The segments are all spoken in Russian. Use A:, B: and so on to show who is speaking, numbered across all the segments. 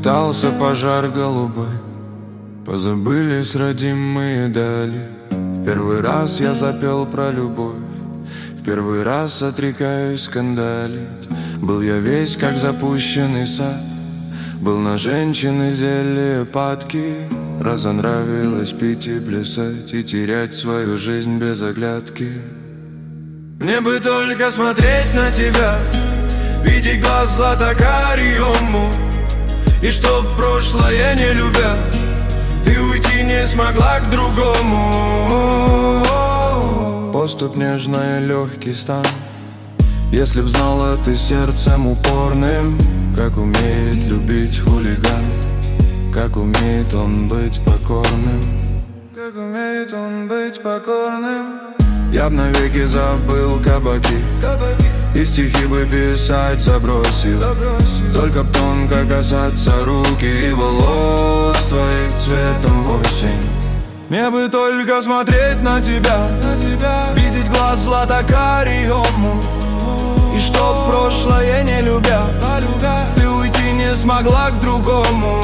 A: Разлетался пожар голубой, позабылись родимые дали. В первый раз я запел про любовь, в первый раз отрекаюсь скандалить. Был я весь как запущенный сад, был на женщины зелье падки. Разонравилось пить и плясать, и терять свою жизнь без оглядки. Мне бы только смотреть на тебя, видеть глаз злато-карий, и чтоб прошлое не любя, ты уйти не смогла к другому. Поступь нежная, легкий стан. Если б знала ты сердцем упорным, как умеет любить хулиган, как умеет он быть покорным, как умеет он быть покорным. Я б навеки забыл кабаки, и стихи бы писать забросил. Только б тонко касаться руки и волос твоих цветом в осень. Мне бы только смотреть на тебя, видеть глаз злато-карий, и чтоб прошлое не любя, ты уйти не смогла к другому.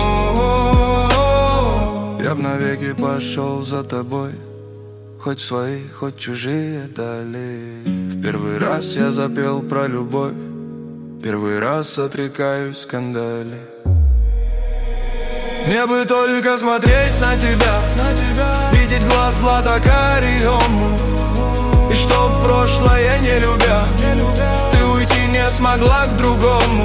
A: Я б навеки пошел за тобой, хоть свои, хоть чужие дали. В первый раз я запел про любовь, первый раз отрекаюсь скандали. Мне бы только смотреть на тебя, видеть глаз злато-карий, и чтоб прошлое не любя, ты уйти не смогла к другому.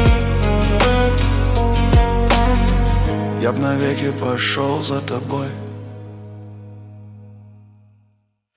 A: Я б навеки пошел за тобой,